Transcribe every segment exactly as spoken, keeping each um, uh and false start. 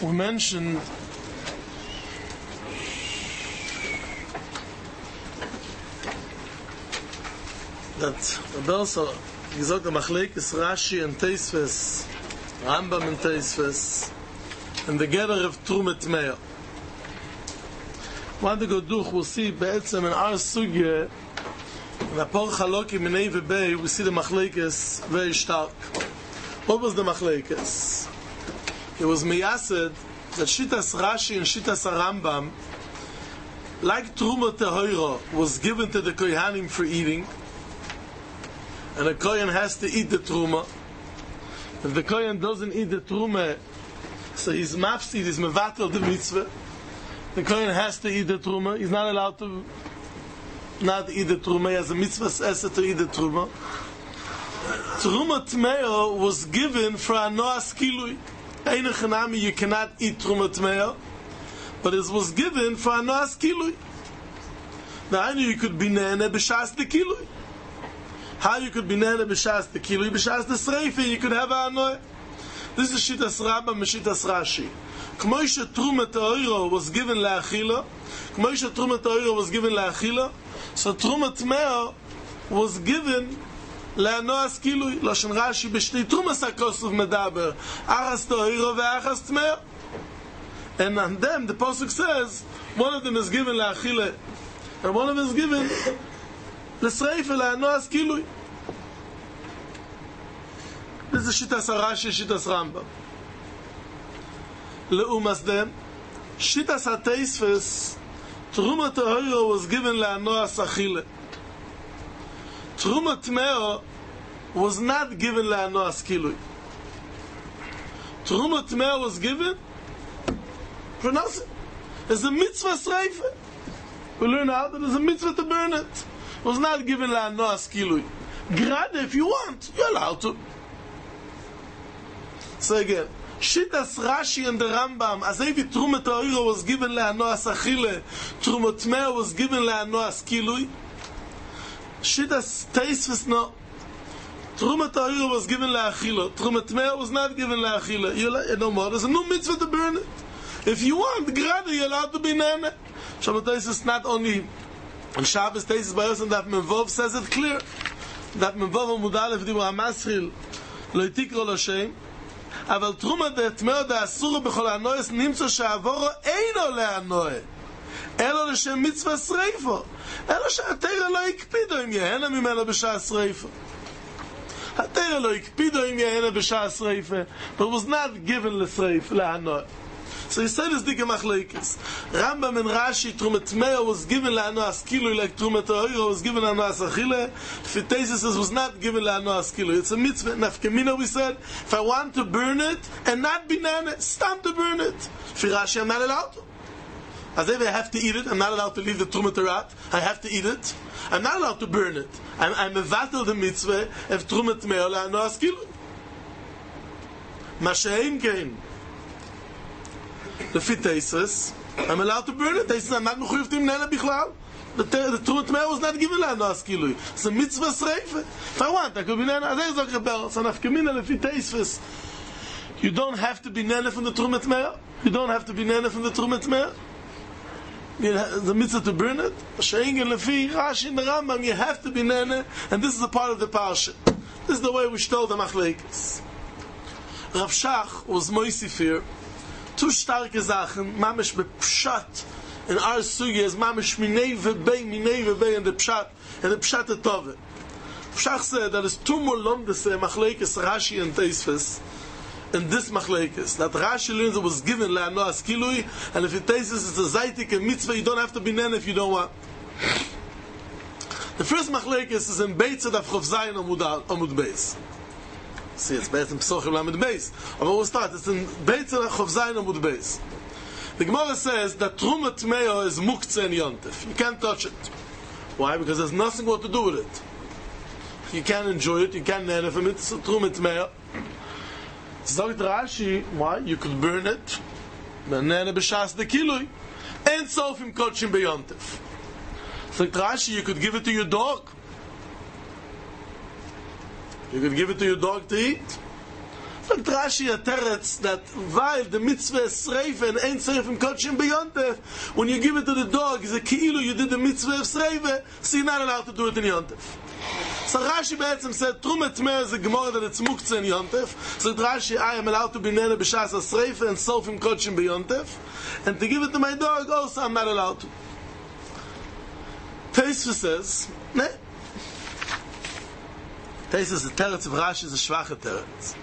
we mentioned that the also gesagt der Machlekes Rashi and Tosfos, Rambam and Tosfos, and the gather of Trumat Meah. When we go durch, we'll see בעצם in our sugya, in a par chalokim minei v'bei, we see the Machlekes very stark. What was the Machlekes? It was miyased that Shitas Rashi and Shitas Rambam, like Truma Tehoira, was given to the Kohanim for eating, and the Kohen has to eat the Truma. If the Kohen doesn't eat the Truma, so he's mafsid, he's mevatel the mitzvah. The Kohen has to eat the Truma. He's not allowed to not eat the Truma. He has a mitzvah esa to eat the Truma. Truma Tmeo was given for a noas kilui. Ein echanami, you cannot eat Truma Tmeo, but it was given for a noas kilui. Now I knew you could be nene b'shas the kilui. How you could be nene b'shas the kilui, b'shas the sreife, you could have a anoy. This is Shitas Rabbah and Shitas Rashi. K'moishe Truma Te'oiro was given le'achila. K'moishe Truma Te'oiro was given le'achila. So Truma Tmeo was given le'anoas kilui. Lashon Rashi b'shtei Trumas HaKosov medaber. Achas Te'oiro ve'achas Tmeo. And on them, the Pasuk says, one of them is given le'achila, and one of them is given l'sreife le'anoas kilui. This is Shitas Rashi, Shitas Rambam. Leumas them, Shitas HaTosfos, Truma Tehoira was given le'anoas achile. Truma Tmeo was not given le'anoas kilui. Truma Tmeo was given for nothing. There's a mitzvah sreife. We learn how that there's a mitzvah to burn it. It was not given le'anoas kilui. Grade, if you want, you're allowed to. So again, Shitas Rashi and the Rambam, as if Truma Tehoira was given le'anoas achile, Truma Tmeo was given le'anoas kilui. Shitas Tosfos, no. Truma Tehoira was given le'achila. Truma Tmeo was not given le'achila. You know more. There's a new mitzvah to burn it. If you want, grade, you're allowed to be nene. Shabbat Tosfos not only on Shabbos Tosfos by us, and that Menvov says it clear. That Menvov Amud Aleph Dibur HaMaschil lo yitikro lo shem. אבל תרומה דתמאו דאסורו בכל הנויס נמצא שעבורו אינו להנוי אלו לשם מצווה שריפו אלו שהתרא לא יקפידו אם יהנה ממנו בשעה שריפו התרא לא יקפידו אם יהנה בשעה שריפו but was not given לשריף להנוי. So he said this dike machlekes. Rambam and Rashi, Truma Tmeo was given le'anoas kilui like Truma Tehoira was given le'anoas achile. Tosfos was not given le'anoas kilui. It's a mitzvah. Nafkamina, we said, if I want to burn it and not be nane, stop to burn it. For Rashi, I'm not allowed to. As if I have to eat it, I'm not allowed to leave the Truma Terat. I have to eat it. I'm not allowed to burn it. I'm, I'm mevatel the mitzvah of Truma Tmeo le'anoas kilui. Masheim kein. The Tosfos, I'm allowed to burn it. Tosfos, I'm not mechuyev to nene bichlal. The Truma Tmeo was not given le'anoas kilui. It's a mitzvah sreife. If I want, I could be nene. Azay zok rebel. So nafkamina lefi Tosfos. You don't have to be nene from the Truma Tmeo. You don't have to be nene from the Truma Tmeo. The mitzvah to burn it. She'ingen lefi Rashi and the Rambam, you have to be nene, and this is a part of the parsha. This is the way we stole the machlekes. Rav Shach was moisifir. Two starke Sachen, mamish bepshat, in our sugi is mamish minei vebei, minei vebei, and the pshat, and the pshat etove. Pshach said that is two more lomdes machlekes Rashi and Tosfos, in this machlekes, that Rashi learns it was given le'anoas kilui, and if it Tosfos it's a zaitik and mitzvah, you don't have to be nen if you don't want. The first machlekes is in Beit Tzad Chof Zayin Amud Beis. See, it's better than Pesachim Lamed Beis. But we'll start. It's in Beit Tzad Chof Zayin Amud Beis. The Gemara says that Truma Tmeo is muktzeh and yontif. You can't touch it. Why? Because there's nothing what to do with it. You can't enjoy it. You can't nene from it. It's Truma Tmeo. Sagt Rashi, why? You could burn it. Nene b'shas de kilui. And sofim kodshim beyontif. Sagt Rashi, you could give it to your dog. You could give it to your dog to eat. So Rashi a teretz that while the mitzvah is sreifa and ain't sreifa in kodshim b'yontef, when you give it to the dog, it's a ki'ilu you did the mitzvah of sreifa, so you're not allowed to do it in yontef. So Rashi be'etzem said, Trumat Meh is a gemara that it's muktzeh in yontef. So Rashi, I am allowed to be nene b'shas sreifa and sofim kodshim b'yontef, and to give it to my dog, also I'm not allowed to. Tosfos says, ne. Tosfos says the teretz of Rashi is a schwache teretz.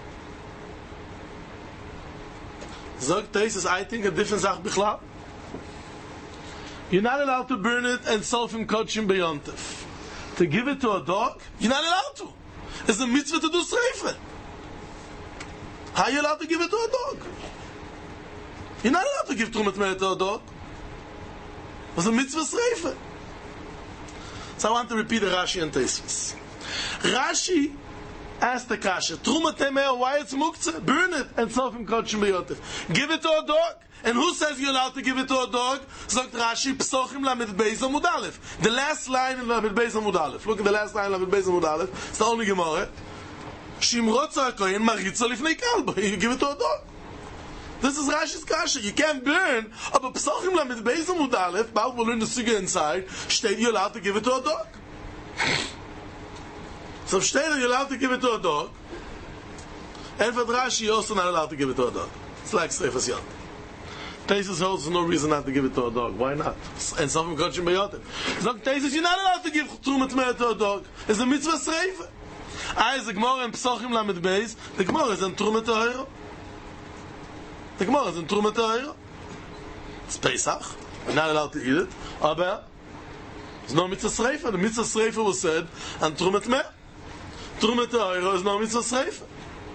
Zog Tosfos, I think a different sach bichlal. You're not allowed to burn it and sofim kodshim b'yontef. To give it to a dog, you're not allowed to. It's a mitzvah to do sreifa. How are you allowed to give it to a dog? You're not allowed to give Trumat Meh to a dog. It's a mitzvah sreifa. So I want to repeat the Rashi and Tosfos. Rashi asked the kasha, Trumat Meh, why it's muktzeh? Burn it and sofim kodshim b'yontef. Give it to a dog. And who says you're allowed to give it to a dog? Sagt Rashi, Psochim Lamed Beis Amud Aleph. The last line in Lamed Beis Amud Aleph. Look at the last line in Lamed Beis Amud Aleph. It's the only Gemara. Shimrotza HaKohen Maritza Lifnei Kalba. You give it to a dog. This is Rashi's kasha. You can't burn. But Psochim Lamed Beis Amud Aleph, Baal will learn the suga inside, steht you're allowed to give it to a dog. So steht you're allowed to give it to a dog. And for Rashi, you're also not allowed to give it to a dog. It's like Sreifas Yont. Tosfos holds no reason not to give it to a dog. Why not? And something kodshim b'yontef. So Tosfos, you're not allowed to give Trumat Meh to a dog. It's a mitzvah sreifa. I is the Gemara in Psochim Lamed Beis. The Gemara is in Trumat Tahira. The Gemara is in Trumat Tahira. It's Pesach. You're not allowed to eat it. Aber there's no mitzvah sreifa. The mitzvah sreifa was said on Trumat Meh. Trumat Tahira is no mitzvah sreifa.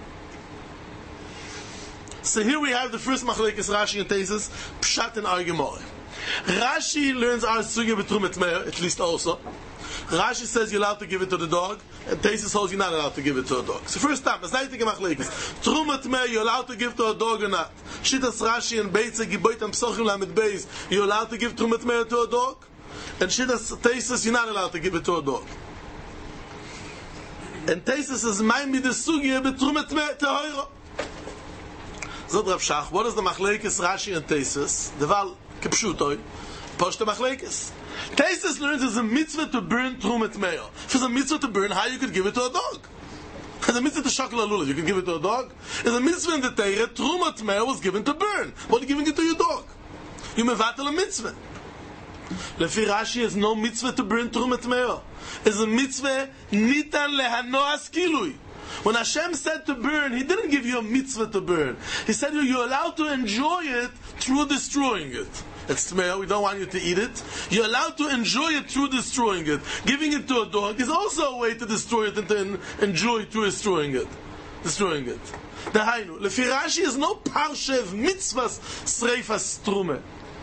So here we have the first machlekes Rashi and Tosfos, Pshat and our Gemara. Rashi learns our sugya b'Trumat Meh, at least also. Rashi says you're allowed to give it to the dog, and Tosfos holds you're not allowed to give it to a dog. So first time, it's not taking machlekes. Trumat Meh, you're allowed to give to a dog or not. Shittas Rashi and Beitze Giboit and Psochim Lamed Beis, you're allowed to give Trumat Meh to a dog, and Shittas Tosfos, you're not allowed to give it to a dog. And Tosfos says, "Mein mi the sugya b'Trumat Meh Tahira." Zot Rav Shach, what is the machlekes Rashi and Tosfos? The val kepshutoy, posh the machlekes. Tosfos learns it's a mitzvah to burn Trumat Meh. If it's a mitzvah to burn, how you could give it to a dog? It's a mitzvah to shakla lulav, you can give it to a dog. It's a mitzvah in the Torah, Trumat Meh was given to burn. What are you giving it to your dog? You mevatel a mitzvah. Lefi Rashi is no mitzvah to burn Trumat Meh. It's a mitzvah nitan lehanoas kilui. When Hashem said to burn, He didn't give you a mitzvah to burn. He said you're allowed to enjoy it through destroying it. It's tmeah, we don't want you to eat it. You're allowed to enjoy it through destroying it. Giving it to a dog is also a way to destroy it and to enjoy through destroying it. Destroying it. Dahainu, lefi Rashi is no parsha of mitzvahs sreifas trumah.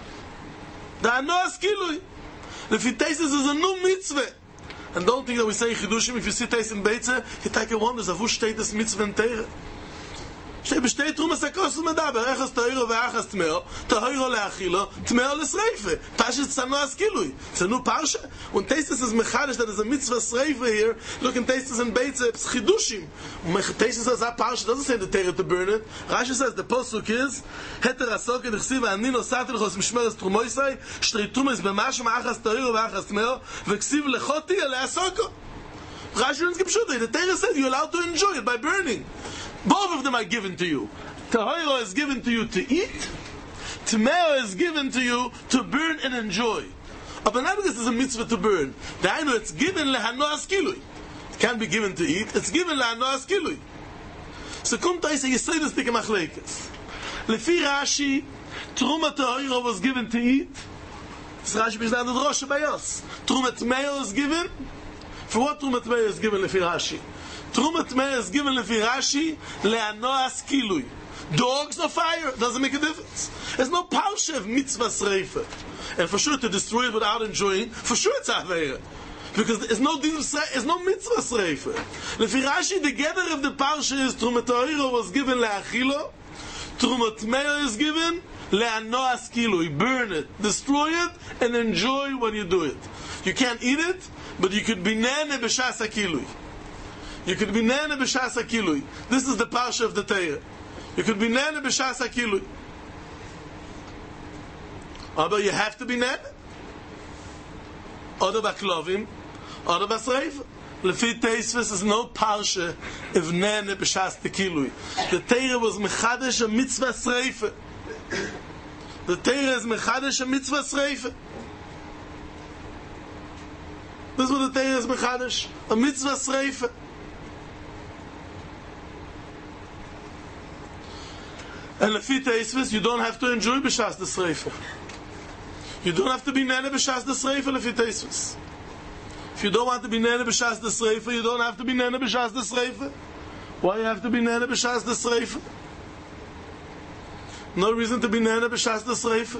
Da'anoas kilui. Lefi Tosfos is a new mitzvah. And don't think that we say Chidushim, if you see Tosfos in Beitze, you take a wonder, wo steht das mitzvah in Teire? Steht besteht Trumas HaKos Medaber, Echas Teiro ve'Achas Tmeo, Teiro le'Achilo, Tmeo le'Sreife. Pashit Tzanoas Kilui. It's a new parsha. When Tosfos is mechadish, that is a mitzvah Sreife here, look in Tosfos in Beitze, it's Chidushim. Tosfos says that parsha doesn't say the Teire to burn it. Rashi says the posuk is, Heter Asoke d'chsiva ani nosati l'chos mishmeres trumoisai, shtri trumas b'mashma Achas Teiro ve'Achas Tmeo, v'ksiv lechoti le'Asoko. Rashi learns Kipshutai. The Teire said you're allowed to enjoy it by burning. Both of them are given to you. Tahira is given to you to eat. Tmeo is given to you to burn and enjoy. Abenabigis is a mitzvah to burn. The Ainu, it's given lehanoas kilui. It can't be given to eat. It's given lehanoas kilui. So come to say, you say this thing in machlekes. Lefi Rashi, Truma Tahira was given to eat. This Rashi is not the Rosh Bayos. Truma Tmeo is given. For what Truma Tmeo is given lefi Rashi? Trumat Meh is given lefi Rashi le'anoas kilui. Dogs or fire doesn't make a difference. There's no parsha of mitzvah sreifa, and for sure to destroy it without enjoying, for sure it's aveira, because there's no there's no mitzvah sreifa. Lefi Rashi, the gather of the parsha is Trumat Tahira was given le'achilo, Trumat Meh is given le'anoas kilui. Burn it, destroy it, and enjoy when you do it. You can't eat it, but you could be nene b'shas kilui. You could be nene b'shas hakilui. This is the parsha of the Torah. You could be nene b'shas hakilui. But you have to be nene. Oder b'klovim, oder b'sreifa. Lefi Teisves is no parsha if nene b'shas hakilui. The Torah was mechadesh a mitzvah sreifa. The Torah is mechadesh a mitzvah sreifa. This is what the Torah is mechadesh, a mitzvah sreifa. And lefi Teisves, you don't have to enjoy b'shas the sreifa. You don't have to be nene b'shas the sreifa lefi Teisves. If you don't want to be nene b'shas the sreifa, you don't have to be nene b'shas the sreifa. Why you have to be nene b'shas the sreifa? No reason to be nene b'shas the sreifa.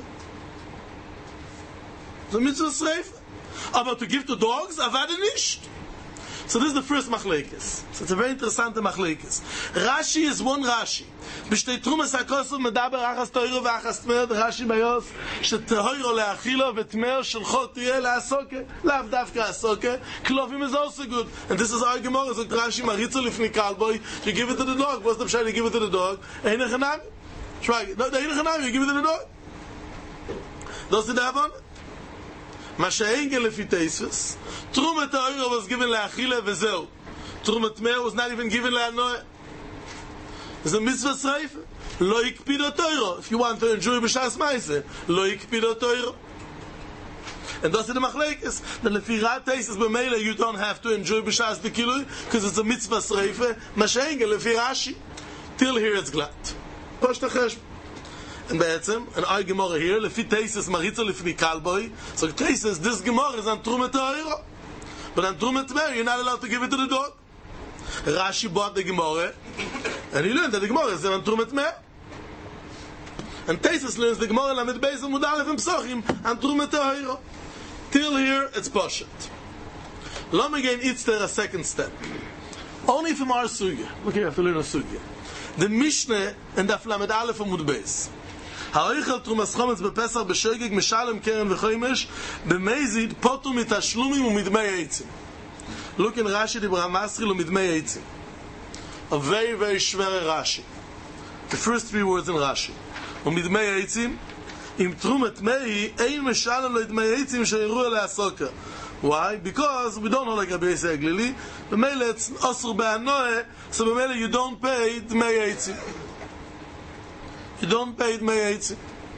The mitzvah sreifa. Aber to give to dogs, avada nisht. So this is the first machlekes. So it's a very interesting machlekes. Rashi is one Rashi. B'shtei trumas hakosov medaber achas toiro v'achas tmer. The Rashi bayos shetoiro leachilo v'tmer shelcho tiyeh la'asoke lav davka asoke. Klovim is also good. And this is our Gemara. So Rashi maritzo lifni kalboy. You give it to the dog. What's the pshat? You give it to the dog. Eine chanami. Try. No, eine chanami. You give it to the dog. Does it have on? Mashaengel lefi Teisves. Trumat ha'oiro was given le'achile v'zeu. Trumat me'er was not even given le'anoeh. It's a mitzvah sreifa. Lo ikpido toiro. If you want to enjoy b'shas ma'aseh, lo ikpido toiro. And that's the machlekes. The lefi rat Teisves b'meila you don't have to enjoy b'shas the kilui because it's a mitzvah sreifa. Mashaengel lefi Rashi. Till here it's glad. Posh techesh. And be'etzem, an ay Gemara here, lefi Teisves maritza lifni kalboy. So Teisves, this Gemara is on trumat ha'oiro. But on trumat me'er, you're not allowed to give it to the dog. Rashi bought the Gemara, and he learned that the Gemara is on trumat me'er. And Teisves learns the Gemara lamed beis amud aleph and psochim on trumat ha'oiro. Till here, it's poshet. Let me again eat there a second step. Only from our sugya. Look here, I have to learn a sugya. The Mishnah and the lamed aleph amud beis. Ha'oichel trumas chometz bepesach b'shogeg mishalem keren v'choimesh b'meizid potu mitashlumin u'midmei eitzim. Look in Rashi dibra masril u'midmei eitzim. A very, very shvere Rashi. The first three words in Rashi. U'midmei eitzim im trumet mei ein mishalem lo idmei eitzim she'iru ele asoka. Why? Because we don't know like Rabbi Yisrael Glili. B'meile it's osur be'anoeh, so b'meile you don't pay dmei eitzim. You don't pay dmei eitzim.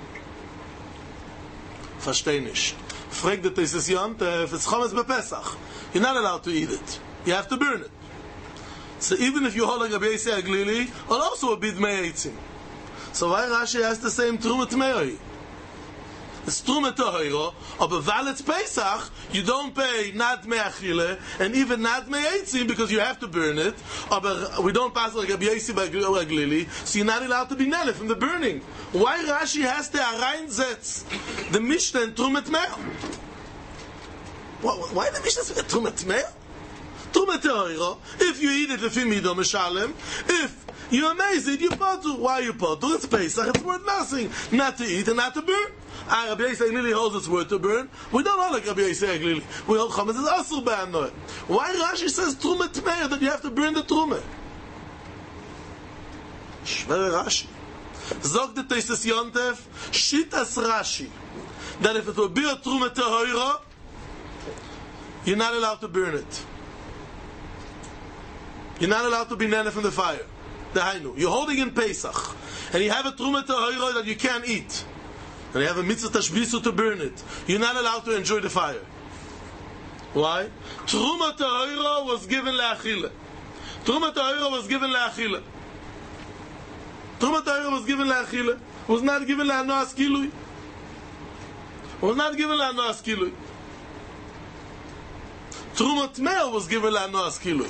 Versteh nicht. Frag the Teisves Yonte, if it's chometz bepesach, you're not allowed to eat it. You have to burn it. So even if you hold like Rabbi Yisrael Glili, it'll also be dmei eitzim. So why Rashi has the same trumat me'oi? It's trumat ha'oiro, but while it's Pesach, you don't pay not dmei achile, and even not dmei eitzim, because you have to burn it, but we don't pass like Rabbi Yisrael Glili, so you're not allowed to be nele from the burning. Why Rashi has the reinsetz the Mishnah and trumat me'er? Why the Mishnah say trumat me'er? Trumat ha'oiro, if you eat it lefi mido mishalem, if you amaze it, you potu. Why you potu? It's Pesach, it's worth nothing. Not to eat and not to burn. Ah, Rabbi Yisrael Glili holds it's worth to burn. We don't hold like Rabbi Yisrael Glili. We hold chometz is asur be'anoeh. Why Rashi says trumat me'er that you have to burn the trumah? Shver Rashi. Zog the Teisves Yontef, shitas Rashi, that if it will be a trumat ha'oiro, you're not allowed to burn it. You're not allowed to be nene from the fire. The Hainu. You're holding in Pesach, and you have a trumat ha'oiro that you can't eat, and you have a mitzvah tashbisu to burn it. You're not allowed to enjoy the fire. Why? Trumat ha'oiro was given le'achile. Trumat ha'oiro was given le'achile. Trumat ha'oiro was given le'achile. Was not given le'anoas kilui. Was not given le'anoas kilui. Trumat me'er was given le'anoas kilui.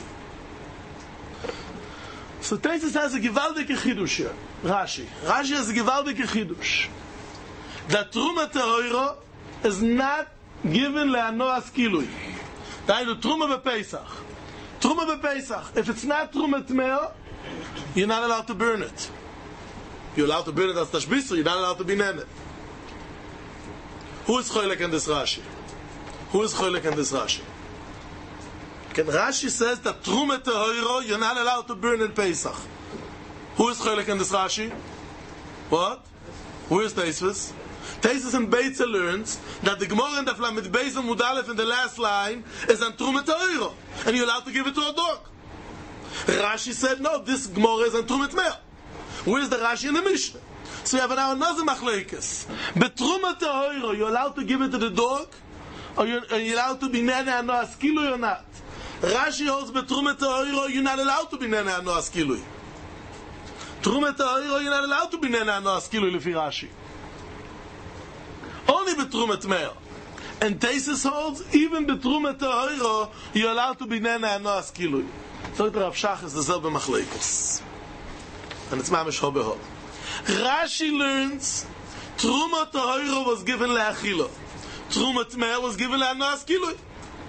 So Teisves has a gewaltige chidush here. Rashi. Rashi has a gewaltige chidush. That trumat ha'oiro is not given le'anoas kilui. Dainu truma bepesach. Truma bepesach. If it's not trumat me'er, you're not allowed to burn it. You're allowed to burn it as tashbisu. You're not allowed to be nene. Who is choylek in this Rashi? Who is choylek in this Rashi? And Rashi says that Truma Tehoiro, you're not allowed to burn in Pesach. Who is Chelek in this Rashi? What? Who is Teisvus? Teisvus and Beitze learns that the Gemara in the Flam with Beis and Mudalef in the last line is on Truma Tehoiro, and you're allowed to give it to a dog. Rashi said, no, this Gemara is on Truma Tmeah. Where's the Rashi in the Mishnah? So you have now another machlekes. But Truma Tehoiro, you're allowed to give it to the dog, or you're, are you allowed to be nene and no askilui or not? Rashi holds but Truma Tehoiro, you're not allowed to be nene and no askilui. Truma Tehoiro, you're not allowed to be nene and no askilui lefi Rashi. Only but Truma Tmeah. And Teisus holds, even but Truma Tehoiro, you're allowed to be nene and no askilui. So the Rav Shach is the selbe machlekes. And it's mamish ho beho. Rashi learns Truma Tehoiro was given le'achila. Truma Tmeah was given le'anoas kilui.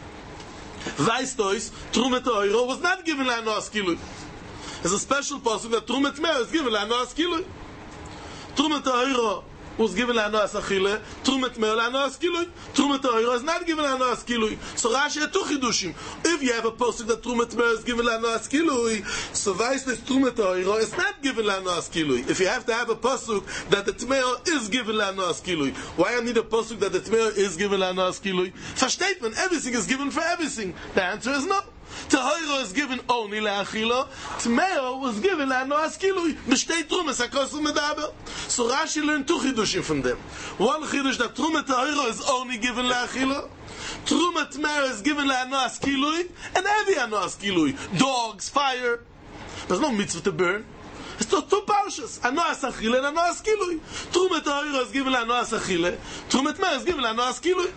Weistois, Truma Tehoiro was not given le'anoas kilui. There's a special passage that Truma Tmeah is given le'anoas kilui. Truma Tehoiro was given le'anoas achile. Truma Tmeah le'anoas kilui. Truma Tehoiro is not given le'anoas kilui. So Rashi had two chidushim. If you have a passage that Truma Tmeah is given le'anoas kilui, so Weistois Truma Tehoiro is not given le'anoas kilui. If you have to have a pasuk that the Tmeah is given le'anoas kilui, why I need a pasuk that the Tmeah is given le'anoas kilui? Versteht man, everything is given for everything. The answer is no. Tehoiro is given only le'achila. Tmeah was given le'anoas kilui. B'shtei trumas hakosu medaber. So Rashi learned two chidushim from them. One chidush that Truma Tehoiro is only given le'achila. Truma Tmeah is given le'anoas kilui, and every anoas kilui. Dogs, fire. There's no mitzvah to burn. It's not two parshas. Anoas achile and anoas kilui. Truma Tehoiro is given le'anoas achile. Truma Tmeah is given le'anoas kilui.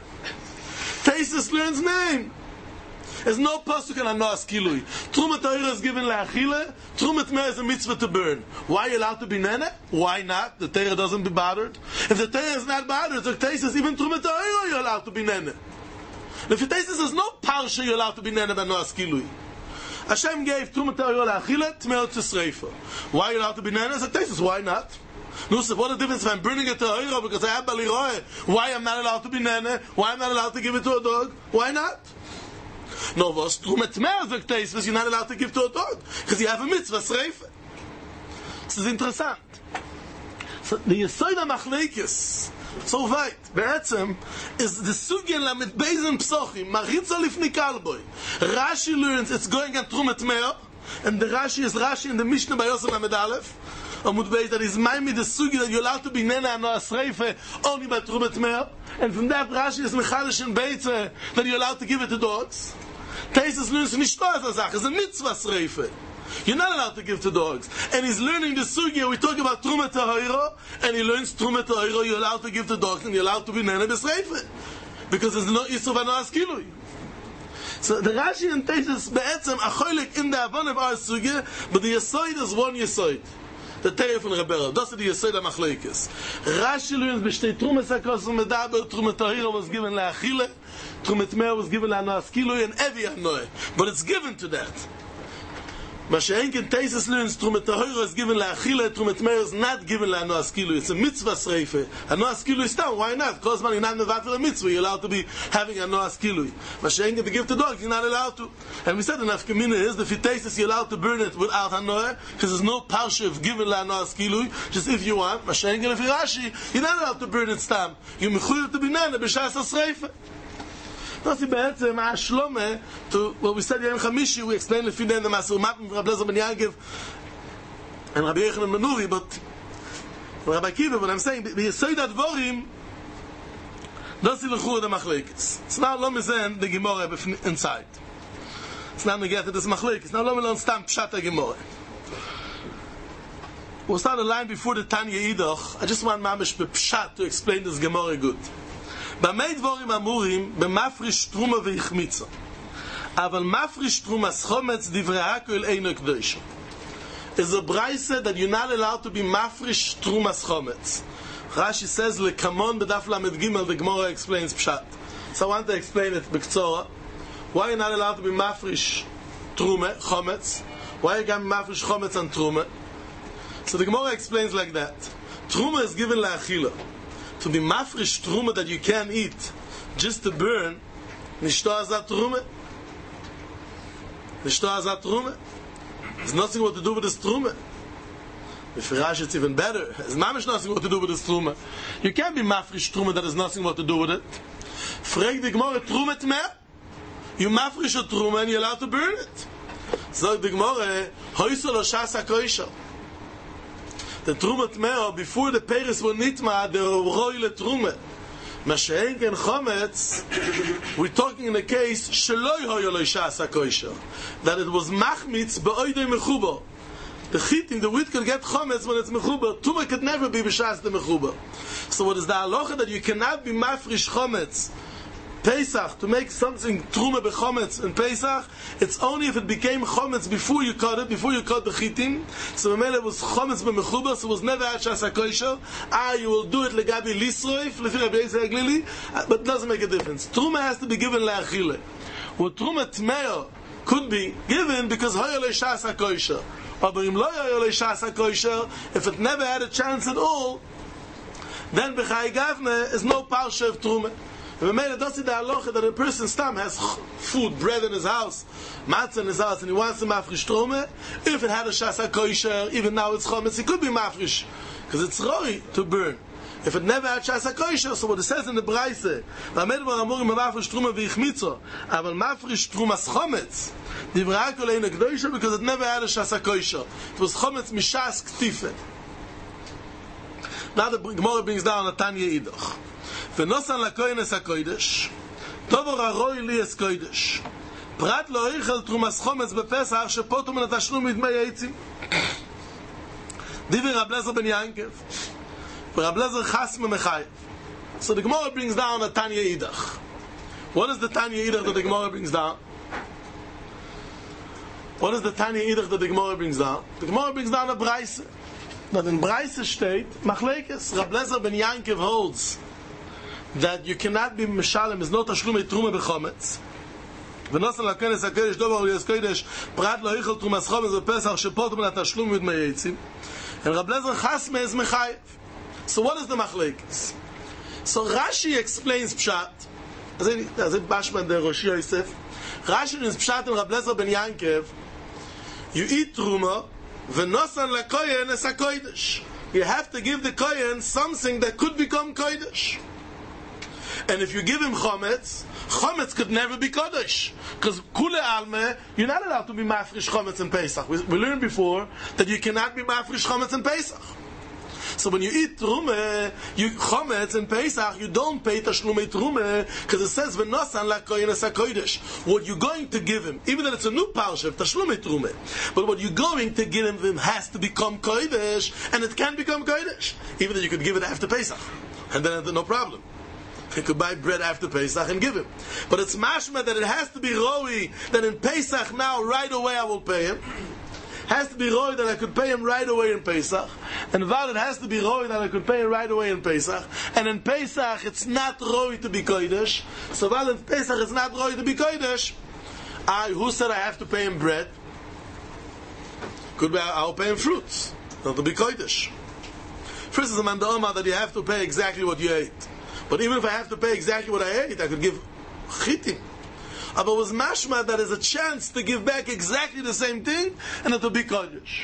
Teisus learns name. There's no pasuk in anoas kilui. Truma Tehoiro is given le'achile. Truma Tmeah is a mitzvah to burn. Why are you allowed to be nene? Why not? The Torah doesn't be bothered. If the Torah is not bothered, so Teisus, even Truma Tehoiro you're allowed to be nene. If it says there's no parsha you're allowed to be nene by noas kilui. Hashem gave Truma Tehoiro le'achila, Tmeah to sreifa. Why are you allowed to be nene? So it says, why not? No, so what the difference if I'm burning a Tehoiro because I have baliroe? Why am I not allowed to be nene? Why am I not allowed to give it to a dog? Why not? No, was Truma Tmeah the case was you're not allowed to give to a dog because you have a mitzvah sreifa. This is interessant. So the Yesod HaMachlekes so weit, Be'etzem, is the Sugya Lamed Beis and Psochim, Maritza Lifni Kalboy. Rashi learns it's going on Truma Tmeah, and the Rashi is Rashi in the Mishnah by Yosef Lamed Aleph, Amud Beis, that is Maimi the Sugya that you're allowed to be Nena and Noas Reife only by Truma Tmeah, and from that Rashi is Mechadish and Beitze that you're allowed to give it to dogs. Teisus learns nicht nur as a Sache, it's a Mitzvah Reife. You're not allowed to give to dogs. And he's learning the sugya. We talk about Truma Tehoiro, and he learns Truma Tehoiro. You're allowed to give to dogs, and you're allowed to be nene b'sreife, because there's no Yisuf Anoas Kilui. So the Rashi and Teisus be'etzem acholik in the Avon of our sugya, but the Yesod is one Yesod. The Torah from Rebbeinu. That's the Yesod HaMachlekes. Rashi learns b'shtei Trumas HaKosum Medaber. Truma Tehoiro was given le'achile. Truma Tmeah was given le'anoas kilui, and every anoy. But it's given to that. Mashenken Teisus learns Truma Tehoiro is given le'achile, Truma Tmeah is not given le'anoas kilui. It's a mitzvah sreife. Anoas kilui is down. Why not? Because man, you're not mevatel a mitzvah. You're allowed to be having anoas kilui. Mashenken to give to dogs, you're not allowed to. And we said enough Nafkamina is the Teisus you're allowed to burn it without hanoah, because there's no parsha of given le'anoas kilui. Just if you want. Mashenken if you're Rashi, you're not allowed to burn it stam. You're mechuyev to be nene b'shas hasreife. That's the Shlome to what we said Yom Chamishi. We explained the Fidei and the Maser Matim from Rabbi Lezer ben Yankiv and Rabbi Yochanan ben Nuri, but Rabbi Akiva. But I'm saying the Yesod HaDvorim does the Lechur the Machlekes. It's now lo mizen the Gemara inside. It's now we get to this Machlekes. Now lo me learn stam Pshat HaGemara. We'll start a line before the Tanya Idoch. I just want mamish b'Pshat to explain this Gemara good. במי דבורים אמורים במפריש תרומה והחמיצה אבל מפריש תרומס חומץ דברי הכל אינו קדוש. Is a braisa that you're not allowed to be mafrish trumas chometz. Rashi says lekamon b'daf lamed gimel. The Gemara explains pshat. So I want to explain it b'ktzora. Why you're not allowed to be mafrish trume chometz? Why you got mafrish chometz and trume? So the Gemara explains like that. Trume is given la'achila. To be mafrish truma that you can eat, just to burn, nishto azat truma. The shto has a trume. There's nothing what to do with this trume. If Rashi, it's even better. There's mamish nothing what to do with this trume. You can't be mafrish trume that has nothing what to do with it. Frag the Gemara, trume tmeh. You mafrish a trume and you're allowed to burn it. So the Gemara, hoysel o shas ha-koisha. The trume tmeh, before the Peres were nitma, the roile trume. Mashenk and Chometz, we're talking in a case sheloi hoyoloi shas ha-koisha, that it was machmitz be'oidei mechuba. The chitin, the wheat could get chometz when it's mechuba. Tuma could never be b'shas the mechuba. So what is the halacha that you cannot be mafrish chometz Pesach to make something truma bechometz in Pesach? It's only if it became chometz before you cut it, before you cut the chitin. So the it was chometz b'mechuba, so it was never at shas ha-koisha. Ah, you will do it legabi lisroif, lefi Rabbi Yisrael Glili, but it doesn't make a difference. Truma has to be given le'achile. What truma tmeya could be given because hoyole shas ha-koisha. If it never had a chance at all, then b'chai gavne is no parsha of truma. If it made a dosi da halacha that a person stam has food, bread in his house, matzah in his house, and he wants to mafrish truma, if it had a shas ha-koisher, even now it's chometz, it could be mafrish, because it's roi to burn. If it never had shas ha-koisher, so what it says in the Braise, v'amed bar amurim mafrish truma v'ichmitzo, aval mafrish trumas chometz, divra kolein ha-kdoisha, because it never had a shas ha-koisher. It was chometz mishas ktife. Now the Gemara brings down a Tanya Idach. V'nosan lakoyin es ha-kodesh, tovor ha-roi li es kodesh, prat lo eichel trumas chometz bepesach, shepotu min ha-tashlum midmei eitzim. Divi Rab Lezer ben Yankev, Rab Lezer chasme mechayev. So the Gemara brings down a Tanya Idach. What is the Tanya Idach that the Gemara brings down? What is the Tanya Idach that the Gemara brings down? The Gemara brings down a Braise. That in Braise state, Machlekes, Rab Lezer ben Yankev holds that you cannot be Meshalem, is not Tashlumei Truma Bechometz. V'nosan lakoyin es ha-kodesh, dover li es kodesh, prat lo eichel trumas chometz bepesach, shepotu min ha-tashlum midmei eitzim. And Rab Lezer chasme is mechayev. So what is the Machlekes? So Rashi explains Pshat. As it Bashman der Rosh Yosef. Rashi is Pshat in Rab Lezer ben Yankev. You eat Truma, v'nosan lakoyin es ha-kodesh. You have to give the kohen something that could become kodesh. And if you give him chometz, chometz could never be kodesh, because kule alme, you're not allowed to be mafrish chometz in Pesach. We, we learned before that you cannot be mafrish chometz in Pesach. So when you eat trume, you chometz in Pesach, you don't pay tashlumei trume, because it says v'nosan lakoyin es ha-kodesh. What you're going to give him, even though it's a new parsha, tashlumei trume, but what you're going to give him has to become kodesh, and it can become kodesh, even though you could give it after Pesach, and then no problem. He could buy bread after Pesach and give him. But it's mashma that it has to be roi, that in Pesach now, right away I will pay him. Has to be roi that I could pay him right away in Pesach. And Val, it has to be roi that I could pay him right away in Pesach. And in Pesach, it's not roi to be kodesh. So Val, in Pesach, it's not roi to be kodesh. I, who said I have to pay him bread? Could be, I'll pay him fruits. Not to be kodesh. First is a mandoma that you have to pay exactly what you ate. But even if I have to pay exactly what I ate, I could give chitim. But it was mashma that is a chance to give back exactly the same thing, and it will be kodesh.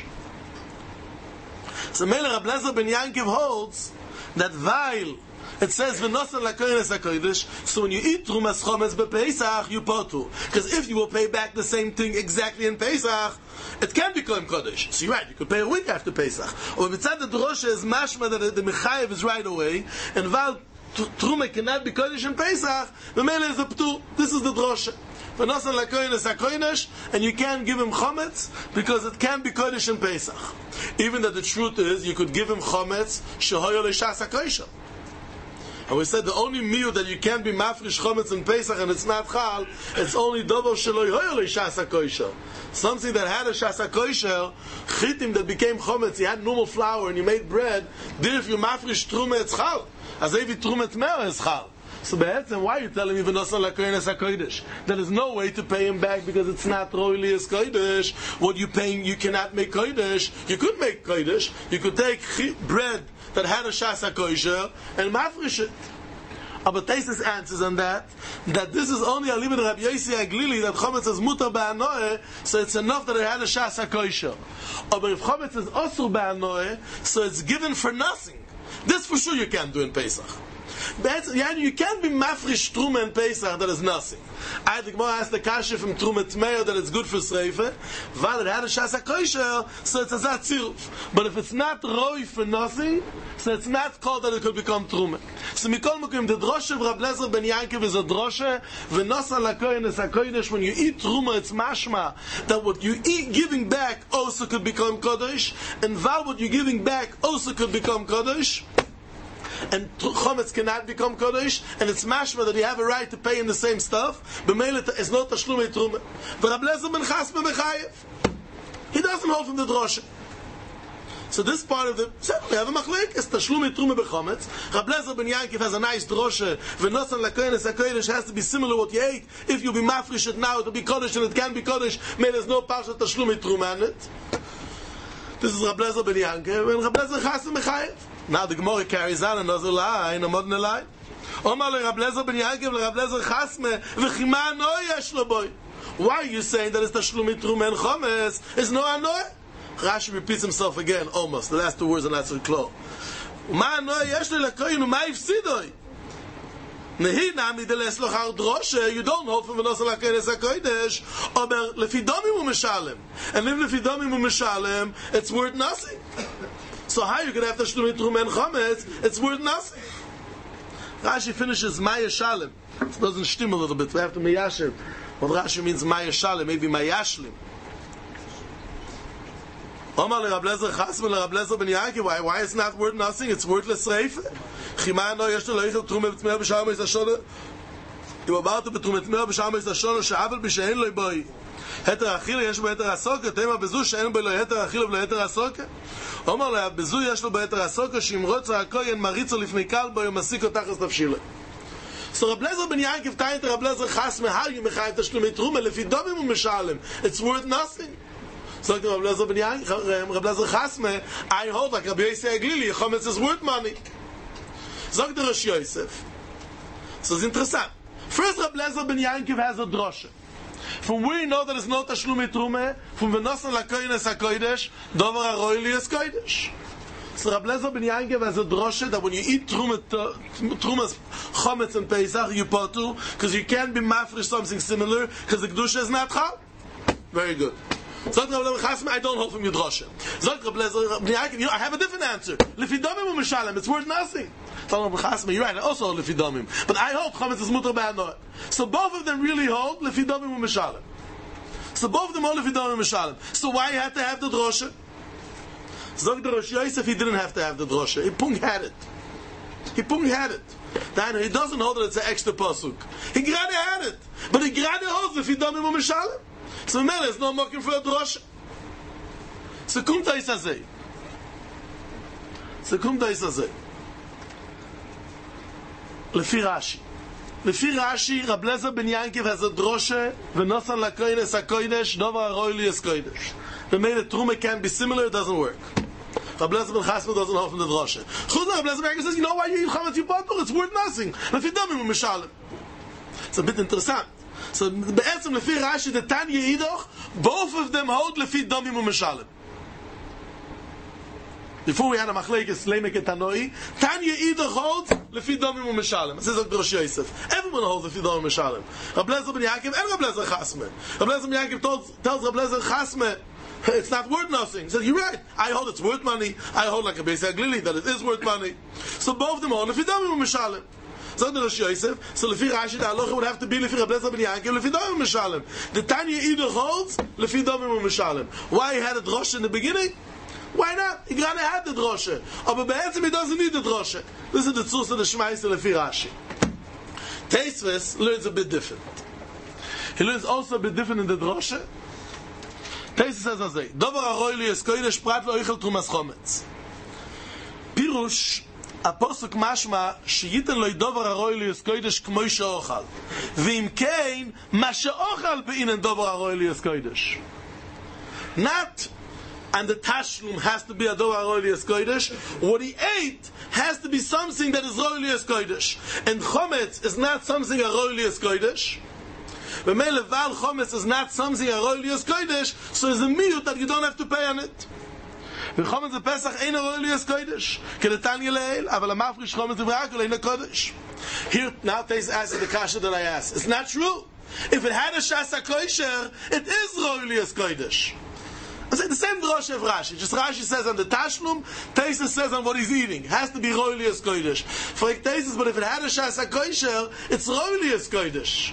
So Melech Rab Lezer ben Yankev holds that while it says v'nosan lakoyin es ha-kodesh, so when you eat trumas chometz bepesach, you potu. Because if you will pay back the same thing exactly in Pesach, it can become kodesh. So you're right, you could pay a week after Pesach. Or mitzad the drosha is mashma that the mechayev is right away, and while Truma cannot be kodesh in Pesach, the mele is a ptu. This is the drosha. V'nosan lakoyin es ha-kodesh, and you can't give him chometz because it can be kodesh in Pesach. Even that the truth is, you could give him chometz shehoyo leishas ha-kodesh. And we said the only meal that you can't be mafrish chometz in Pesach and it's not chal, it's only dovo shelo hoyo leishas ha-kodesh. Something that had a shas ha-kodesh, chitim that became chometz, you had normal flour and you made bread, then if you mafrish truma, it's chal. As if you truma tmera is chal. So be'etzem, why are you telling me v'nosan lakoyin es ha-kodesh? There is no way to pay him back because it's not roili as kodesh. What you paying, you cannot make kodesh. You could make kodesh. You could take bread that had a shas ha-kodesh and mafrish it. But Taisus answers on that, that this is only a limit of Rabbi Yossi Aglili, that Chometz is mutar ba'anoeh, so it's enough that it had a shas HaKosher. But if Chometz is osur ba'anoeh, so it's given for nothing. This for sure you can't do in Pesach. But you can't be mafresh Truma in Pesach that is nothing. I the Gemara asked the Kasha from Truma Tmeir that it's good for Sreife, while it had a Shas HaKosher, so it's a Zatziruf. But if it's not Roi for nothing, so it's not called that it could become Truma. So Mikol Mokim, the Droshe of Rab Lezer ben Yankiv is a Droshe, V'nosa Lakoyin is HaKodesh, when you eat Truma, it's mashma, that what you eat giving back also could become Kodesh, and while what you're giving back also could become Kodesh, and Chometz cannot become Kodesh, and it's mashma that you have a right to pay in the same stuff, b'meila is not tashlumei truma. But Rab Lezer ben Chasma mechayev, he doesn't hold from the drosha. So this part of the, so we have a machlek, it's tashlumei truma b'chometz. Rab Lezer ben Yankiv has a nice drosha, v'nosan lakoyin es hakodesh has to be similar to what you ate. If you be mafresh it now, it will be Kodesh, and it can be Kodesh, may there's no parsha tashlumei truma in it. This is Rab Lezer ben Yankiv, and Rab Lezer Chasma mechayev. Now the Gemara carries on another line, a modern line. Omar le Rab Lezer ben Yankiv le Rab Lezer Chasme v'chima no yesh lo boy. Why are you saying that it's tashlumei truma and chometz? It's no anoy? Rashi repeats himself again, almost. The last two words are not so close. Ma anoy yesh lo lekoyin u'ma yifsidoi. Nehi nami deles lo char droshe. You don't hold from v'nosa lakoyin es hakodesh. Omer lefi domim u'mishalem. And if lefi domim u'mishalem, it's worth nothing. So how you can have tashlumei truma and chometz? It's worth nothing. Rashi finishes Maya Shalem. It doesn't stim a little bit. We have to meyashem. What Rashi means Maya Shalem, maybe Mayashlim. Omar le Rab Lezer Chasma le Rab Lezer ben Yankiv. Why? Why it's not worth nothing? It's worthless reife. Chima no yesh lo leichel truma b'tmeir b'shar meis hashona. Im amartu b'truma b'tmeir b'shar meis hashona she'avel b'she'en lo boi. Heter achila yesh bo heter hasoka. Tema bezu she'en bo lo heter achila v'lo heter hasoka. אומר לה, בזו יש לו ביתר הסוקר, שימרוץ הכהן מריצו לפני קל בו, ומסיק אותך אז תפשילה. So Rab Lezer ben Yankiv trying to Rab Lezer Chasme, how you mechayev tashlumei truma, lefi domim u'mishalem. It's worth nothing. So Rab Lezer ben Yankiv, Rab Lezer Chasme, I hold like Rabbi Yossi Aglili, chometz is worth money. Sagt der Rosh Yosef. So it's interessant. First Rab Lezer ben Yankiv has a droshe. From where you know that it's not tashlumei truma, from v'nosan lakoyin es hakodesh, dover haroy li es kodesh. So Rab Lezer ben Yankiv has a droshe that when you eat truma, trumas chometz and Pesach, you potu, because you can't be mafresh something similar, because the kedusha is not chal. Very good. Zot Rab Lezer Chasma, I don't hold from your droshe. Zot Rab Lezer ben Yankiv, I have a different answer. Lefi domim u'mishalem, it's worth nothing. You're right, I also hold lefi domim. But I hold chometz is mutar ba'anoeh. So both of them really hold lefi domim u'mishalem. So both of them hold lefi domim u'mishalem. So why you have to have the droshe? Zog the Rosh Yosef, he didn't have to have the droshe. He pung had it. He pung had it. Then he doesn't hold that it's an extra pasuk. He grade had it. But he grade holds lefi domim u'mishalem. So Mele is no mocking for a droshe. So kumt ha'is hazeh. So kumt ha'is hazeh. Lefi Rashi. Lefi Rashi, Rab Lezer ben Yankiv has a droshe, v'nosan lakoyin es hakodesh, dover haroy li es kodesh. The made a truma can be similar, it doesn't work. Rab Lezer ben Chasma doesn't hold from the droshe. Chuz Rab Lezer ben Yankiv says, you know why you eat chometz you potur? It's worth nothing. Lefi domim u'mishalem. It's a bit interessant. So, be'etzem lefi Rashi, the Tanya Idoch, both of them hold lefi domim u'mishalem. Before we had a machlekes Leimek and Tanoi, Tanya Idoch holds lefi domim u'mishalem. This is Doctor Rosh Yosef. Everyone holds lefi domim u'mishalem. Rab Lezer ben Yankiv and Rab Lezer Chasme. Rab Lezer ben Yankiv tells, tells Rab Lezer Chasme, it's not worth nothing. He said, you're right. I hold it's worth money. I hold like a Beis Haglili that it is worth money. So both of them hold lefi domim u'mishalem. So the Rosh Yosef, so lefi Rashi, the halacha would have to be lefi Rab Lezer ben Yankiv, lefi domim u'mishalem. The Tanya Idoch holds lefi domim u'mishalem. Why he had a drosh in the beginning? Why not? He gonna have the droshe. But be'etzim he doesn't need the droshe. This is the tzuz of the Shmaisa lefi Rashi. Teisves learns a bit different. He learns also a bit different in the droshe. Teisves says as they, Dover haroy li es kodesh prat lo ichel trumas chometz. Pirush, a posuk mashma, sheyiten lo dover haroy li es kodesh k'moi she'ochal. V'im kein, ma she'ochal be'inen dover haroy li es kodesh. Not and the tashlum has to be a dovar roili as kodesh, what he ate has to be something that is roili as kodesh. And chometz is not something a roili as kodesh. V'mele val chometz is not something a roili as kodesh, so it's a miyut that you don't have to pay on it. V'chometz the Pesach ain't a roili as kodesh. Keletanya le'el, aval amafrish chometz v'rakol ain't a kodesh. Here, now Tais asks the kasha that I asked. It's not true. If it had a shasa kosher, it is roili as kodesh. I say the same drosha of Rashi. Just Rashi says on the tashlum, Taisus says on what he's eating. It has to be roili as kodesh. For Taisus, but if it had a shasa kosher, it's roili as kodesh.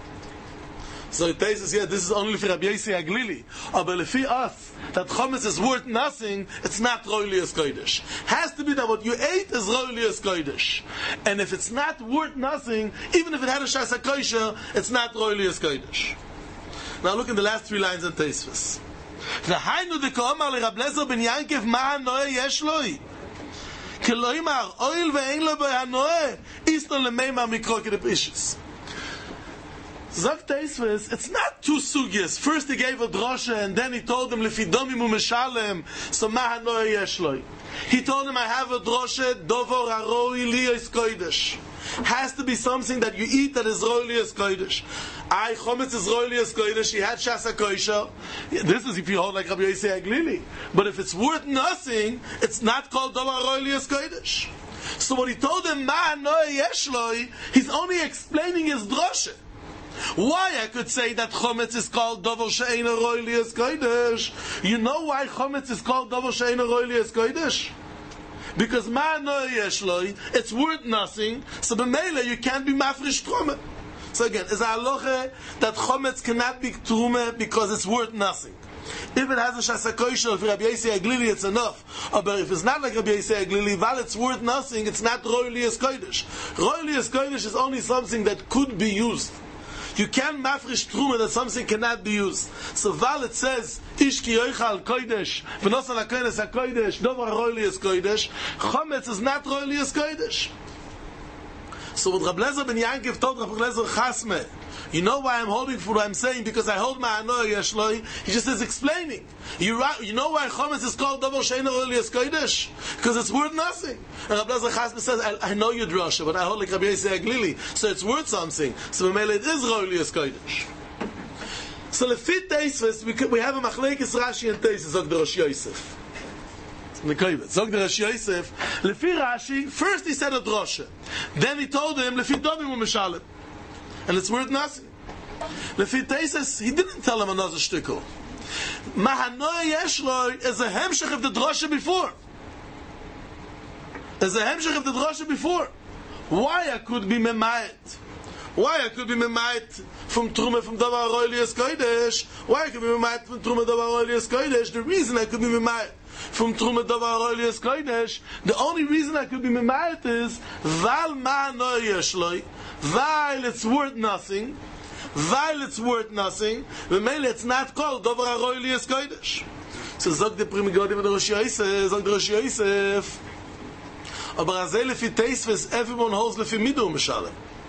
So Taisus, yeah, this is only for Rabbi Yossi Aglili. But if us, that chometz is worth nothing, it's not roili as kodesh. Has to be that what you ate is roili as kodesh. And if it's not worth nothing, even if it had a shasa kosher, it's not roili as kodesh. Now look in the last three lines in Taisus. והיינו דקאמר לרב לזר בן ינקב מה הנועה יש לוי כלומר אויל ואין לו בהנועה איסטון למימה מקרוא כדפרישס. Zok Teisves, it's not two sugyas. First he gave a drosha and then he told him lefidomim umeshalem, so ma hanoy yesh loy. He told him I have a drosha dovor aroi liyos kodesh. Has to be something that you eat that is roili as kodesh. I chometz is roili as kodesh. He had shasa kosher. This is if you hold like Rabbi Yossi Aglili. But if it's worth nothing, it's not called dovor roili as kodesh. So what he told him ma hanoy yesh loy, he's only explaining his drosha. Why I could say that chometz is called dover she'eino roili as kodesh? You know why chometz is called dover she'eino roili as kodesh? Because ma no yesh loy, it's worth nothing. So b'meila you can't be mafresh truma. So again, is a halacha that chometz cannot be truma because it's worth nothing. If it has a shasa kosher for Rabbi Yossi Aglili, it's enough. But if it's not like Rabbi Yossi Aglili, while it's worth nothing, it's not roili as kodesh. Roili as kodesh is only something that could be used. You can't mafresh truma that something cannot be used. So while it says ish ki yoichal kodesh v'nosan hakodesh hakodesh dover roili as kodesh, chometz is not roili as kodesh. So what Rab Lezer ben Yankiv told Rab Lezer Chasme, you know why I'm holding for what I'm saying? Because I hold my anoy yeshloi. He just is explaining. You, you know why chometz is called dover she'eino roili as kodesh? Because it's worth nothing. And Rab Lezer Chasme says, I, I know you drasha, but I hold like Rabbi Yossi Aglili, so it's worth something. So it is roili as kodesh. So lefit Teisves, we, we have a machlekes Rashi and Teisves, Zog the Rosh Yosef. Zog the Rosh Yosef, lefi Rashi, first he said a drosha. Then he told him, lefi domim umeshalem. And it's worth nothing. Lefi Teisves, he didn't tell him another shtickle. Mahanoy Yeshloi is a hemshech of the drosha before. Is a hemshech of the drosha before. Why I could be memayit? Why I could be memayit from Truma from Davar Roili as Kodesh? Why I could be memayit from Truma Davar Roili as Kodesh? The reason I could be memayit from Truma Davar Roili as Kodesh, the only reason I could be memayit is Val Ma No Yeshloi, while it's worth nothing, while it's worth nothing, V'meile it's not called Davar Roili as Kodesh. So Zog the Primigodim of the Rosh Yosef, Zog the Rosh Yosef. Aber azay lefi Teisves, everyone holds lefi midu meshalem.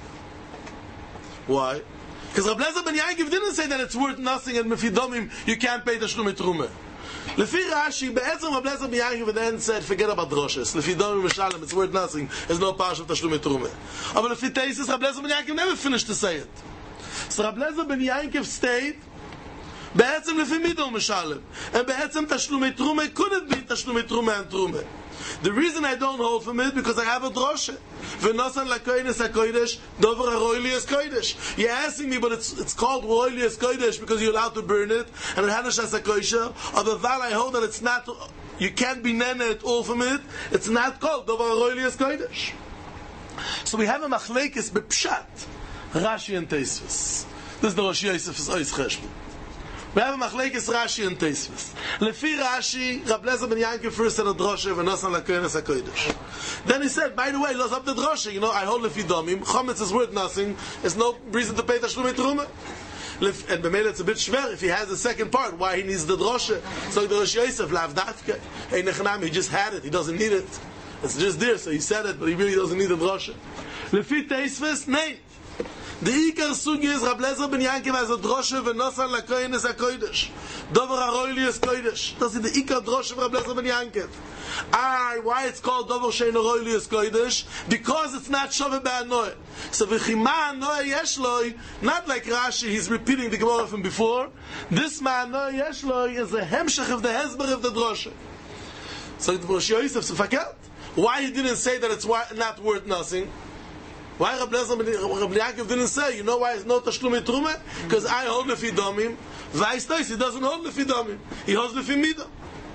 Why? Because Rab Lezer ben Yankiv didn't say that it's worth nothing and mefidomim you can't pay tashlum truma. Lefi Rashi, be'etzem Rab Lezer ben Yankiv then said, forget about droshes. Lefi domim meshalem, it's worth nothing. There's no parsha of tashlum truma. Aber lefi Teisves, Rab Lezer ben Yankiv never finished to say it. So Rab Lezer ben Yankiv stayed. be'etzem lefi midu meshalem, and be'etzem tashlum truma couldn't be tashlum truma and truma. The reason I don't hold from it because I have a drosha. V'nosan lakoines hakodesh dover roili as kodesh. You're asking me, but it's it's called roili as kodesh because you're allowed to burn it, and it had a shasa kosher. Or the val I hold that it's not. You can't be nene at all from it. It's not called dover roili as kodesh. So we have a machlekes bepshat, Rashi and Teisves. This is the Rosh Yosef's Ois Cheshbon. We have a machlekes Rashi and Teisves. Lefi Rashi, Rab Lezer ben Yankiv first said a drosha v'nosan lakoines hakodesh. Then he said, by the way, los up the drosha. You know, I hold lefi domim. Chometz is worth nothing. There's no reason to pay tashlumei truma. And b'meila it's a bit shver if he has the second part. Why he needs the drosha? So the Rosh Yosef lav datke. Hey nechanami, he just had it. He doesn't need it. It's just there. So he said it, but he really doesn't need the drosha. Lefi Teisves, nein. The Ikar Sugi is Rab Lezer ben Yankiv as a droshe v'nosan lakoyin is a kodesh. Dover haroili is kodesh. That's the Ikar droshe of Rab Lezer ben Yankiv. Ah, why it's called Dover shein haroili is kodesh? Because it's not shove be'anoy. So v'chima anoy yeshloi, not like Rashi, he's repeating the Gemara from before. This ma'anoy yeshloi is a hemshech of the hezber of the droshe. So the Rosh Yosef Sefakert. Why he didn't say that it's not worth nothing? Why Rab Lezer ben Yankiv didn't say, you know why it's no tashlum truma? Because I hold lefi domim, Vaistois he doesn't hold lefi domim. He holds lefi midah.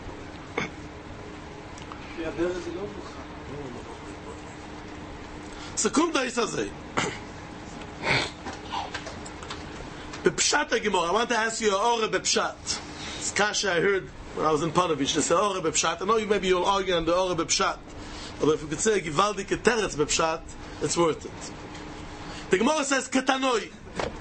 So kum da is azay. Bepshat HaGemara, I want to ask you a ore bepshat. It's kasha I heard when I was in Panovich, they say ore bepshat. I know you maybe you'll argue on the ore bepshat. But if we could say givaldi keteretz bepshat, it's worth it. The Gemara says ketanoi.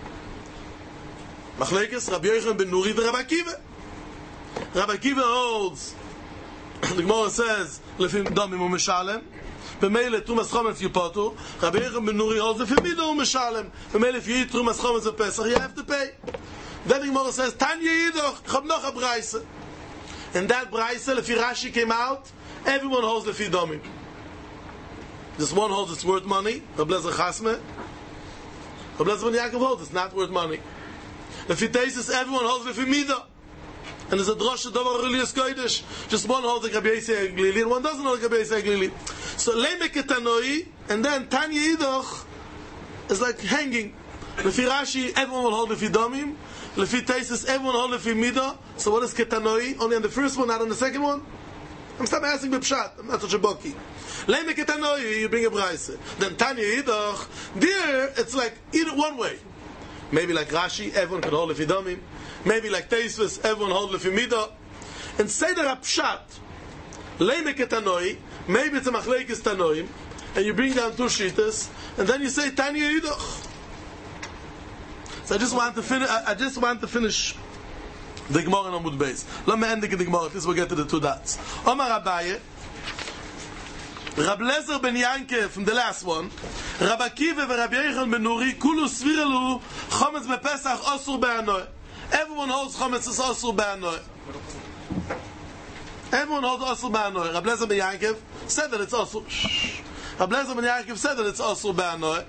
Machlekes Rabbi Yochanan ben Nuri v'Rabbi Akiva. Rabbi Akiva holds. The Gemara says lefim domim u'mishalem. B'meile trumas chometz yupatu. Rabbi Yochanan ben Nuri holds lefim midah u'mishalem. B'meile if you eat trumas chometz of Pesach, you have to pay. Then the Gemara says Tanya yidoch chab noch a braise. And that braise, lefi Rashi came out, everyone holds lefi domim. This one holds it's worth money. Rab Lezer Chasme. Rab Lezer ben Yaakov holds it's not worth money. If he tastes, everyone holds lefi midah. And there's a droshe dover relius kodesh. Just one holds like Rabbi Yisei Glili, and one doesn't hold like Rabbi Yisei Glili. So lemek etanoi, and then Tanya Yidoch is like hanging. Lefi Rashi, everyone will hold lefi domim. Lefi tastes, everyone hold lefi midah. So what is ketanoi? Only on the first one, not on the second one. I'm stop asking b'pshat. I'm not such a boki. Lemek etanoi, you bring a braise. Then Tanya Yidoch, there it's like either one way. Maybe like Rashi, everyone can hold lefi domim. Maybe like Teisvus, everyone hold lefi midah. And say the Rapshat, Leimek etanoi, maybe it's a Machlekes Tanoim, and you bring down two shitas, and then you say Tanya Yidoch. So I just want to finish. I just want to finish the Gemara on Amud Beis. Let me end the Gemara. At least we'll get to the two dots. Omar Abaye, Rab Lezer ben Yankiv from the last one. Rabbi Akiva and Rabbi Yochanan ben Nuri, Kulu Svirelu, Chometz bePesach Osur be'anoy. Everyone holds Chometz is Osur be'anoy. Everyone holds Osur be'anoy. Rab Lezer ben Yankiv said that it's Osur. Rab Lezer ben Yankiv said that it's Osur be'anoy.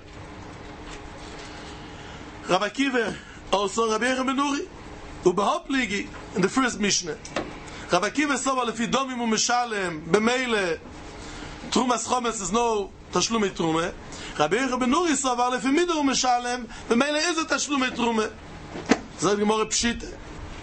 Rabbi Akiva also Rabbi Yochanan ben Nuri. Ubehopligi in the first Mishnah. Rabbi Akiva saw lefi domim u'mishalem b'meile Trumas Chometz is no tashlumei trume. Rabbi Yochanan ben Nuri saw lefi midah u'mishalem b'meile is a tashlumei trume. Zog the more pshite.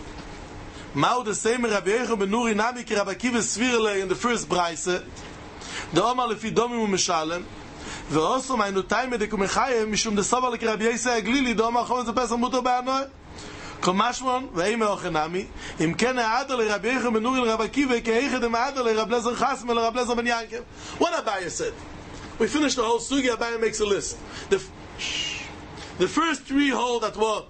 Mao the same Rabbi Yochanan ben Nuri nami ki Rabbi Akiva svirle in the first braise. The Omar lefi domim u'mishalem. ואוסו מיינו טיימה דקו מחייב משום דסובר לקרבי יסי הגלילי דאמר חומץ הפסח מותר בענוי כל משמעון ואימא אוכנמי אם כן העדר לרבי יוחנן בן נורי לרבי עקיבא כאיכד אם העדר לרב לזר חסם ולרב לזר בן ינקב. What Abaye said? We finished the whole sugi. Abaye makes a list. The, the first three hold at what?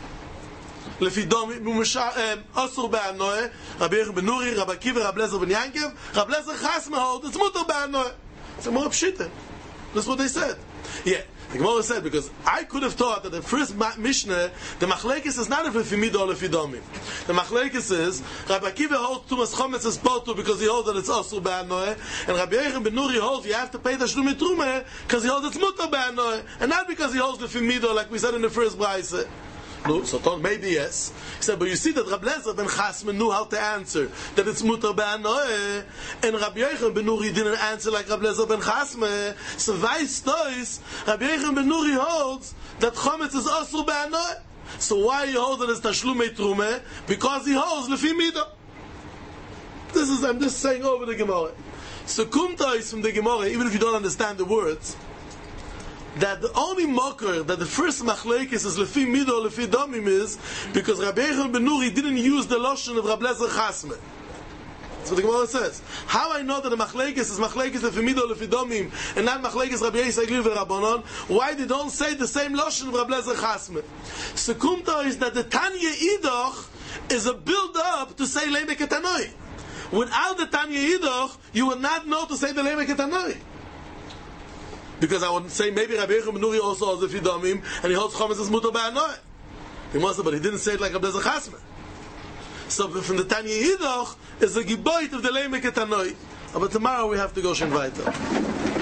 לפי דומי אסור בענוי רבי יוחנן בן נורי רבי עקיבא רב לזר בן ינקב רב לזר חסם hold it's מותר בענוי. זה more pshita. That's what they said. Yeah, the Gemara said, because I could have thought that the first Mishnah, the Machlekes is not if lefi midah or lefi domim. The Machlekes is, Rabbi Akiva holds Tumas Chometz as Potu because he holds that it's Asur B'anoeh, and Rabbi Yochanan ben Nuri holds you have to pay Tashlumei Trumeh because he holds it's Mutar B'anoeh, and not because he holds lefi midah like we said in the first Braise. No, so thought maybe yes. He said, but you see that Rab Lezer ben Chasme knew how to answer that it's mutar be'anoeh, and Rabbi Yochanan ben Nuri didn't answer like Rab Lezer ben Chasme. So vice does Rabbi Yochanan ben Nuri holds that chometz is asur be'anoeh. So why he holds that it's tashlumei trumeh? Because he holds lefi midah. This is I'm just saying over the Gemara. So kumta is from the Gemara, even if you don't understand the words, that the only mocker that the first machlekes is lefi midah or lefi domim is because Rabbi Yochanan ben Nuri didn't use the loshon of Rab Lezer Chasme. That's what the Gemara says. How I know that the machlekes is machlekes lefi midah or lefi domim and not machlekes Rabbi Yisai Glili v'Rabbanon? Why they don't say the same loshon of Rab Lezer Chasme? Sekumta is that the Tanya Yidoch is a build up to say leimek etanoi. Without the Tanya Yidoch, you would not know to say the leimek etanoi. Because I would say maybe Rabbi Yochanan ben Nuri also holds if Yidamim, and he holds Chometz as Mutar Ba'anoy. He must have, but he didn't say it like Abdez Chasme. So from the Tanya Yidoch is the Giboit of the Leimek et Anoy. But tomorrow we have to go Shem Weiter.